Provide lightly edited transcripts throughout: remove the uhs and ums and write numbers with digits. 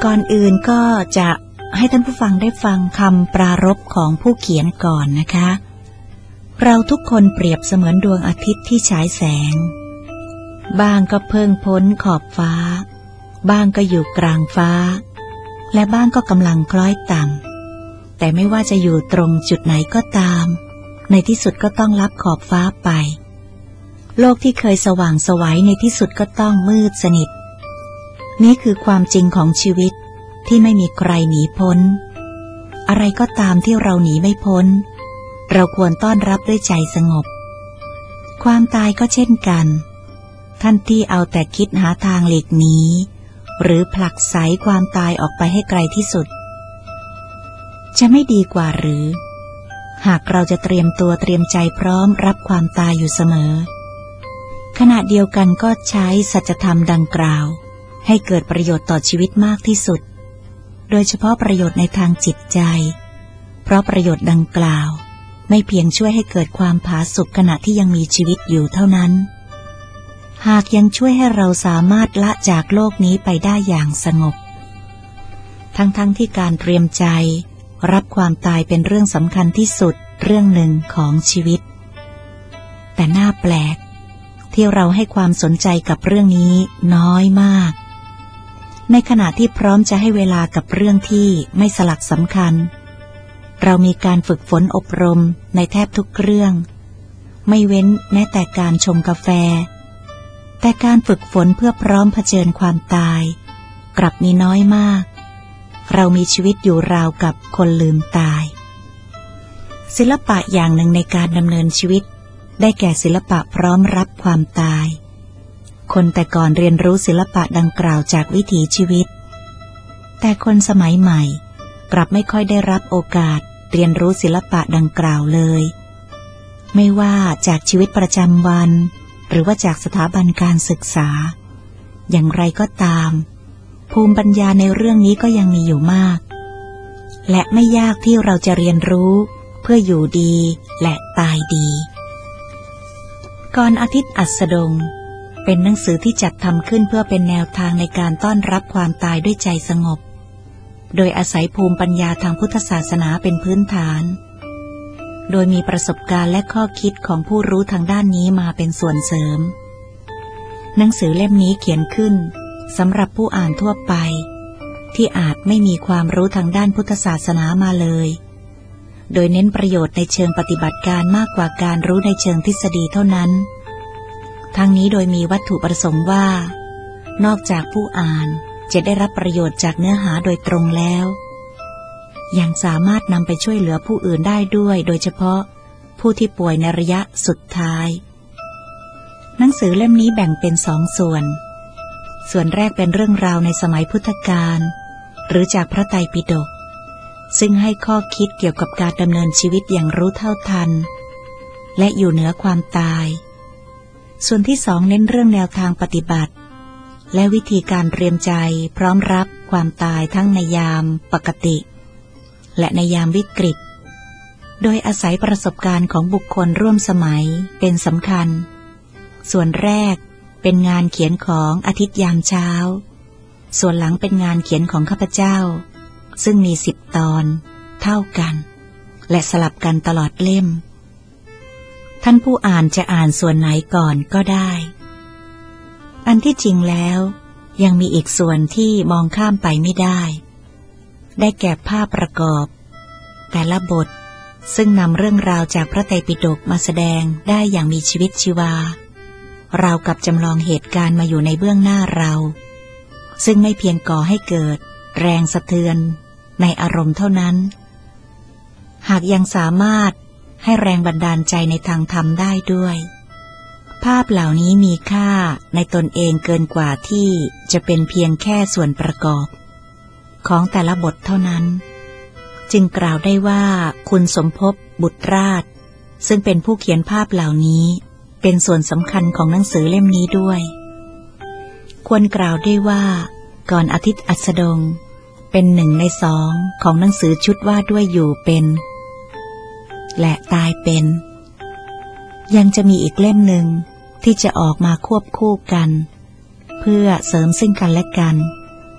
ก่อนอื่นก็จะให้ท่านผู้ฟังได้ฟังคำปรารภของผู้เขียนก่อนนะคะเราทุกคนเปรียบเสมือนดวงอาทิตย์ที่ฉายแสงบ้างก็เพิ่งพ้นขอบฟ้าบ้างก็อยู่กลางฟ้าและบ้างก็กำลังคล้อยต่ำแต่ไม่ว่าจะอยู่ตรงจุดไหนก็ตามในที่สุดก็ต้องลับขอบฟ้าไปโลกที่เคยสว่างไสวในที่สุดก็ต้องมืดสนิทนี่คือความจริงของชีวิตที่ไม่มีใครหนีพ้นอะไรก็ตามที่เราหนีไม่พ้นเราควรต้อนรับด้วยใจสงบความตายก็เช่นกันท่านที่เอาแต่คิดหาทางหลีกหนีหรือผลักไสความตายออกไปให้ไกลที่สุดจะไม่ดีกว่าหรือหากเราจะเตรียมตัวเตรียมใจพร้อมรับความตายอยู่เสมอขณะเดียวกันก็ใช้สัจธรรมดังกล่าวให้เกิดประโยชน์ต่อชีวิตมากที่สุดโดยเฉพาะประโยชน์ในทางจิตใจเพราะประโยชน์ดังกล่าวไม่เพียงช่วยให้เกิดความผาสุกขณะที่ยังมีชีวิตอยู่เท่านั้นหากยังช่วยให้เราสามารถละจากโลกนี้ไปได้อย่างสงบทั้งที่การเตรียมใจรับความตายเป็นเรื่องสำคัญที่สุดเรื่องหนึ่งของชีวิตแต่น่าแปลกที่เราให้ความสนใจกับเรื่องนี้น้อยมากในขณะที่พร้อมจะให้เวลากับเรื่องที่ไม่สลักสำคัญเรามีการฝึกฝนอบรมในแทบทุกเรื่องไม่เว้นแม้แต่การชงกาแฟแต่การฝึกฝนเพื่อพร้อมเผชิญความตายกลับมีน้อยมากเรามีชีวิตอยู่ราวกับคนลืมตายศิลปะอย่างหนึ่งในการดำเนินชีวิตได้แก่ศิลปะพร้อมรับความตายคนแต่ก่อนเรียนรู้ศิลปะดังกล่าวจากวิถีชีวิตแต่คนสมัยใหม่กลับไม่ค่อยได้รับโอกาสเรียนรู้ศิลปะดังกล่าวเลยไม่ว่าจากชีวิตประจำวันหรือว่าจากสถาบันการศึกษาอย่างไรก็ตามภูมิปัญญาในเรื่องนี้ก็ยังมีอยู่มากและไม่ยากที่เราจะเรียนรู้เพื่ออยู่ดีและตายดีก่อนอาทิตย์อัสดงเป็นหนังสือที่จัดทำขึ้นเพื่อเป็นแนวทางในการต้อนรับความตายด้วยใจสงบโดยอาศัยภูมิปัญญาทางพุทธศาสนาเป็นพื้นฐานโดยมีประสบการณ์และข้อคิดของผู้รู้ทางด้านนี้มาเป็นส่วนเสริมหนังสือเล่มนี้เขียนขึ้นสำหรับผู้อ่านทั่วไปที่อาจไม่มีความรู้ทางด้านพุทธศาสนามาเลยโดยเน้นประโยชน์ในเชิงปฏิบัติการมากกว่าการรู้ในเชิงทฤษฎีเท่านั้นทั้งนี้โดยมีวัตถุประสงค์ว่านอกจากผู้อ่านจะได้รับประโยชน์จากเนื้อหาโดยตรงแล้วยังสามารถนำไปช่วยเหลือผู้อื่นได้ด้วยโดยเฉพาะผู้ที่ป่วยในระยะสุดท้ายหนังสือเล่มนี้แบ่งเป็น2 ส่วนแรกเป็นเรื่องราวในสมัยพุทธกาลหรือจากพระไตรปิฎกซึ่งให้ข้อคิดเกี่ยวกับการดำเนินชีวิตอย่างรู้เท่าทันและอยู่เหนือความตายส่วนที่2เน้นเรื่องแนวทางปฏิบัติและวิธีการเตรียมใจพร้อมรับความตายทั้งในยามปกติและในยามวิกฤตโดยอาศัยประสบการณ์ของบุคคลร่วมสมัยเป็นสำคัญส่วนแรกเป็นงานเขียนของอาทิตย์ยามเช้าส่วนหลังเป็นงานเขียนของข้าพเจ้าซึ่งมี10 ตอนเท่ากันและสลับกันตลอดเล่มท่านผู้อ่านจะอ่านส่วนไหนก่อนก็ได้อันที่จริงแล้วยังมีอีกส่วนที่มองข้ามไปไม่ได้แก่ภาพประกอบแต่ละบทซึ่งนำเรื่องราวจากพระไตรปิฎกมาแสดงได้อย่างมีชีวิตชีวาราวกับจำลองเหตุการณ์มาอยู่ในเบื้องหน้าเราซึ่งไม่เพียงก่อให้เกิดแรงสะเทือนในอารมณ์เท่านั้นหากยังสามารถให้แรงบันดาลใจในทางธรรมได้ด้วยภาพเหล่านี้มีค่าในตนเองเกินกว่าที่จะเป็นเพียงแค่ส่วนประกอบของแต่ละบทเท่านั้นจึงกล่าวได้ว่าคุณสมภพบุตรราชซึ่งเป็นผู้เขียนภาพเหล่านี้เป็นส่วนสำคัญของหนังสือเล่มนี้ด้วยควรกล่าวได้ว่าก่อนอาทิตย์อัสดงเป็น1 ใน 2ของหนังสือชุดว่าด้วยอยู่เป็นและตายเป็นยังจะมีอีกเล่มหนึ่งที่จะออกมาควบคู่กันเพื่อเสริมซึ่งกันและกัน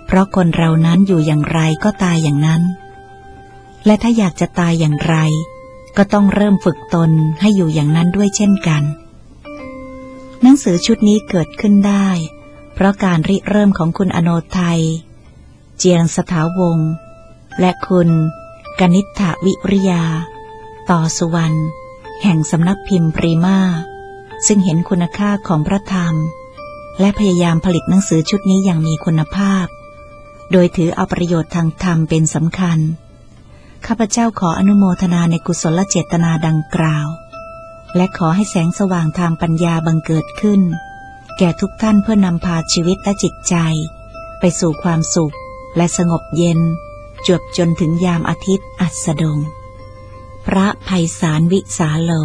เพราะคนเรานั้นอยู่อย่างไรก็ตายอย่างนั้นและถ้าอยากจะตายอย่างไรก็ต้องเริ่มฝึกตนให้อยู่อย่างนั้นด้วยเช่นกันหนังสือชุดนี้เกิดขึ้นได้เพราะการริเริ่มของคุณอโนทัยเจียงสถาวงศ์และคุณกนิษฐวิริยาต่อสุวรรณแห่งสำนักพิมพ์พรีมาซึ่งเห็นคุณค่าของพระธรรมและพยายามผลิตหนังสือชุดนี้อย่างมีคุณภาพโดยถือเอาประโยชน์ทางธรรมเป็นสำคัญข้าพเจ้าขออนุโมทนาในกุศลเจตนาดังกล่าวและขอให้แสงสว่างทางปัญญาบังเกิดขึ้นแก่ทุกท่านเพื่อนำพาชีวิตและจิตใจไปสู่ความสุขและสงบเย็นจวบจนถึงยามอาทิตย์อัสดงพระไพศาลวิสาโล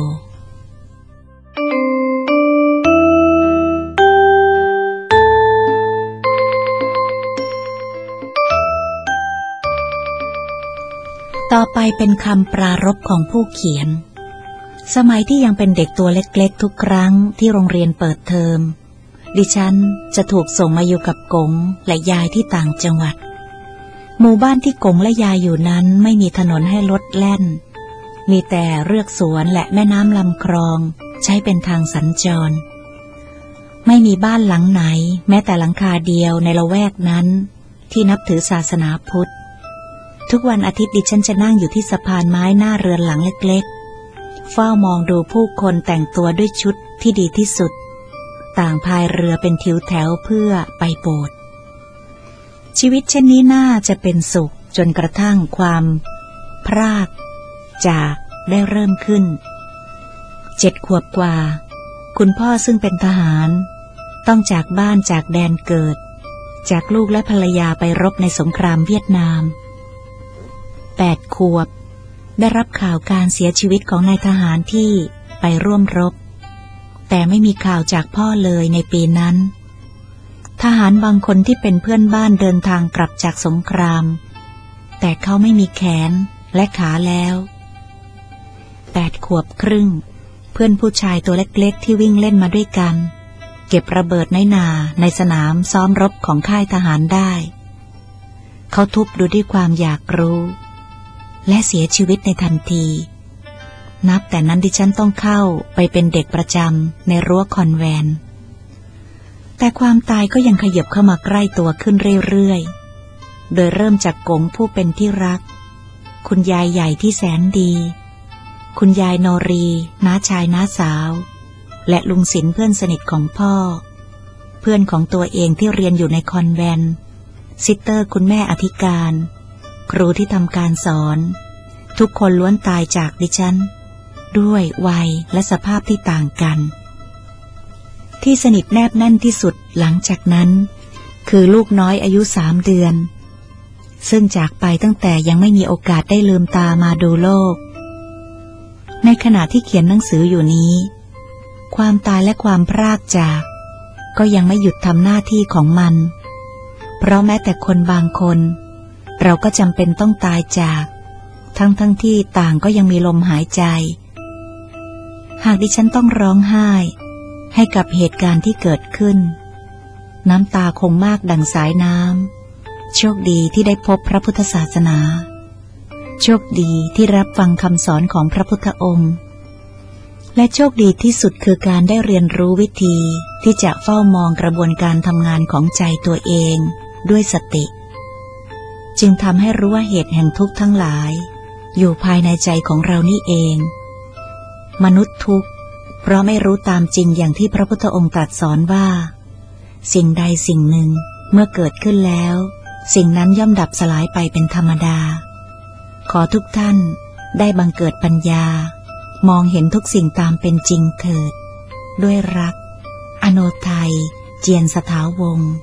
ต่อไปเป็นคำปรารภของผู้เขียนสมัยที่ยังเป็นเด็กตัวเล็กๆทุกครั้งที่โรงเรียนเปิดเทอมดิฉันจะถูกส่งมาอยู่กับกงและยายที่ต่างจังหวัดหมู่บ้านที่กงและยายอยู่นั้นไม่มีถนนให้รถแล่นมีแต่เรือกสวนและแม่น้ำลำคลองใช้เป็นทางสัญจรไม่มีบ้านหลังไหนแม้แต่หลังคาเดียวในละแวกนั้นที่นับถือศาสนาพุทธทุกวันอาทิตย์ดิฉันจะนั่งอยู่ที่สะพานไม้หน้าเรือนหลังเล็กๆเฝ้ามองดูผู้คนแต่งตัวด้วยชุดที่ดีที่สุดต่างพายเรือเป็นทิวแถวเพื่อไปโบสถ์ชีวิตเช่นนี้น่าจะเป็นสุขจนกระทั่งความพรากจากได้เริ่มขึ้น7 ขวบกว่าคุณพ่อซึ่งเป็นทหารต้องจากบ้านจากแดนเกิดจากลูกและภรรยาไปรบในสงครามเวียดนาม8 ขวบได้รับข่าวการเสียชีวิตของนายทหารที่ไปร่วมรบแต่ไม่มีข่าวจากพ่อเลยในปีนั้นทหารบางคนที่เป็นเพื่อนบ้านเดินทางกลับจากสงครามแต่เขาไม่มีแขนและขาแล้ว8 ขวบครึ่งเพื่อนผู้ชายตัวเล็กๆที่วิ่งเล่นมาด้วยกันเก็บระเบิดน้อยหนาในสนามซ้อมรบของค่ายทหารได้เขาทุบดูด้วยความอยากรู้และเสียชีวิตในทันทีนับแต่นั้นดิฉันต้องเข้าไปเป็นเด็กประจำในรั้วคอนแวนต์แต่ความตายก็ยังขยับเข้ามาใกล้ตัวขึ้นเรื่อยๆโดยเริ่มจากกงผู้เป็นที่รักคุณยายใหญ่ที่แสนดีคุณยายโนรีน้าชายน้าสาวและลุงศิลป์เพื่อนสนิทของพ่อเพื่อนของตัวเองที่เรียนอยู่ในคอนแวนต์ซิสเตอร์คุณแม่อธิการครูที่ทำการสอนทุกคนล้วนตายจากดิฉันด้วยวัยและสภาพที่ต่างกันที่สนิทแนบแน่นที่สุดหลังจากนั้นคือลูกน้อยอายุ3 เดือนซึ่งจากไปตั้งแต่ยังไม่มีโอกาสได้ลืมตามาดูโลกในขณะที่เขียนหนังสืออยู่นี้ความตายและความพรากจากก็ยังไม่หยุดทำหน้าที่ของมันเพราะแม้แต่คนบางคนเราก็จำเป็นต้องตายจากทั้งที่ต่างก็ยังมีลมหายใจหากดิฉันต้องร้องไห้ให้กับเหตุการณ์ที่เกิดขึ้นน้ำตาคงมากดังสายน้ำโชคดีที่ได้พบพระพุทธศาสนาโชคดีที่รับฟังคำสอนของพระพุทธองค์และโชคดีที่สุดคือการได้เรียนรู้วิธีที่จะเฝ้ามองกระบวนการทำงานของใจตัวเองด้วยสติจึงทำให้รู้ว่าเหตุแห่งทุกข์ทั้งหลายอยู่ภายในใจของเรานี่เองมนุษย์ทุกข์เพราะไม่รู้ตามจริงอย่างที่พระพุทธองค์ตรัสสอนว่าสิ่งใดสิ่งหนึ่งเมื่อเกิดขึ้นแล้วสิ่งนั้นย่อมดับสลายไปเป็นธรรมดาขอทุกท่านได้บังเกิดปัญญามองเห็นทุกสิ่งตามเป็นจริงเถิดด้วยรักอโนทัยเจียนสถาวงศ์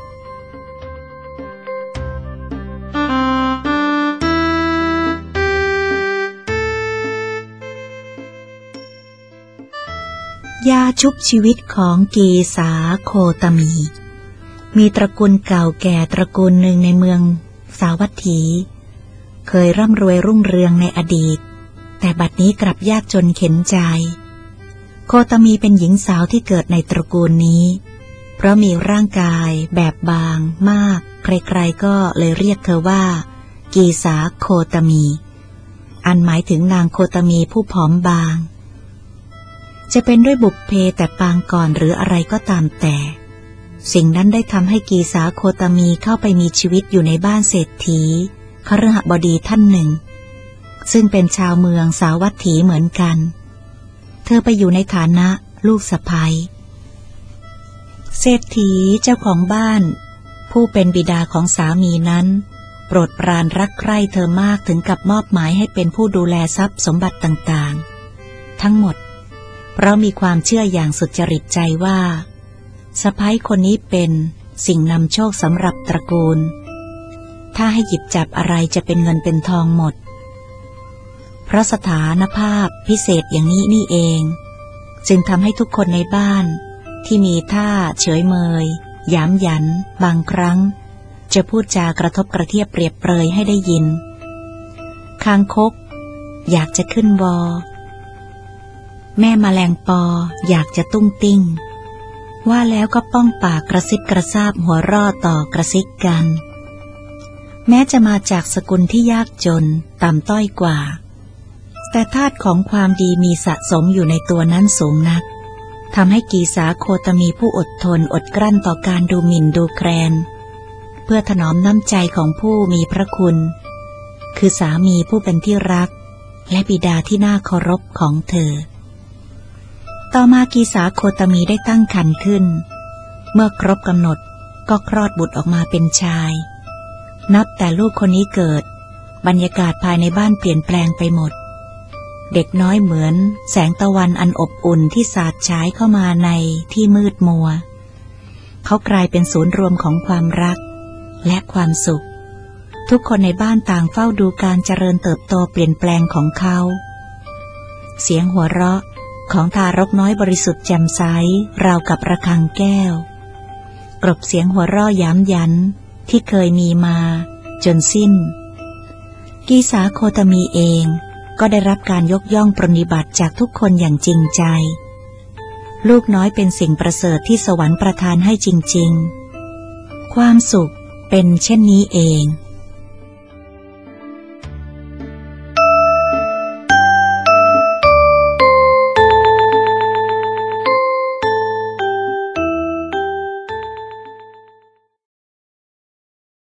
ยาชุบชีวิตของกีสาโคตมีตระกูลเก่าแก่ตระกูลหนึ่งในเมืองสาวัตถีเคยร่ำรวยรุ่งเรืองในอดีตแต่บัดนี้กลับยากจนเข็ญใจโคตมีเป็นหญิงสาวที่เกิดในตระกูลนี้เพราะมีร่างกายแบบบางมากใครๆก็เลยเรียกเธอว่ากีสาโคตมีอันหมายถึงนางโคตมีผู้ผอมบางจะเป็นด้วยบุพเพแต่ปางก่อนหรืออะไรก็ตามแต่สิ่งนั้นได้ทำให้กีสาโคตมีเข้าไปมีชีวิตอยู่ในบ้านเศรษฐีคฤหบดีท่านหนึ่งซึ่งเป็นชาวเมืองสาวัตถีเหมือนกันเธอไปอยู่ในฐานะลูกสะใภ้เศรษฐีเจ้าของบ้านผู้เป็นบิดาของสามีนั้นโปรดปรานรักใคร่เธอมากถึงกับมอบหมายให้เป็นผู้ดูแลทรัพย์สมบัติต่างๆทั้งหมดเพราะมีความเชื่ออย่างสุจริตใจว่าสะใภ้คนนี้เป็นสิ่งนำโชคสำหรับตระกูลถ้าให้หยิบจับอะไรจะเป็นเงินเป็นทองหมดเพราะสถานภาพพิเศษอย่างนี้นี่เองจึงทำให้ทุกคนในบ้านที่มีท่าเฉยเมยหยามหยันบางครั้งจะพูดจากระทบกระเทียบเปรียบเปรยให้ได้ยินคางคกอยากจะขึ้นวอแม่แมลงปออยากจะตุ้งติ้งว่าแล้วก็ป้องปากกระซิบกระซาบหัวเราะต่อกระซิกกันแม้จะมาจากสกุลที่ยากจนต่ำต้อยกว่าแต่ธาตุของความดีมีสะสมอยู่ในตัวนั้นสูงนักทำให้กีสาโคตมีผู้อดทนอดกลั้นต่อการดูหมิ่นดูแคลนเพื่อถนอมน้ำใจของผู้มีพระคุณคือสามีผู้เป็นที่รักและบิดาที่น่าเคารพของเธอต่อมากีสาโคตมีได้ตั้งครรภ์ขึ้นเมื่อครบกำหนดก็คลอดบุตรออกมาเป็นชายนับแต่ลูกคนนี้เกิดบรรยากาศภายในบ้านเปลี่ยนแปลงไปหมดเด็กน้อยเหมือนแสงตะวันอันอบอุ่นที่สาดฉายเข้ามาในที่มืดมัวเขากลายเป็นศูนย์รวมของความรักและความสุขทุกคนในบ้านต่างเฝ้าดูการเจริญเติบโตเปลี่ยนแปลงของเขาเสียงหัวเราะของทารกน้อยบริสุทธิ์แจ่มใสราวกับระฆังแก้วกลบเสียงหัวเราะย้ำยันที่เคยมีมาจนสิ้นกีสาโคตมีเองก็ได้รับการยกย่องปรนนิบัติจากทุกคนอย่างจริงใจลูกน้อยเป็นสิ่งประเสริฐที่สวรรค์ประทานให้จริงๆความสุขเป็นเช่นนี้เอง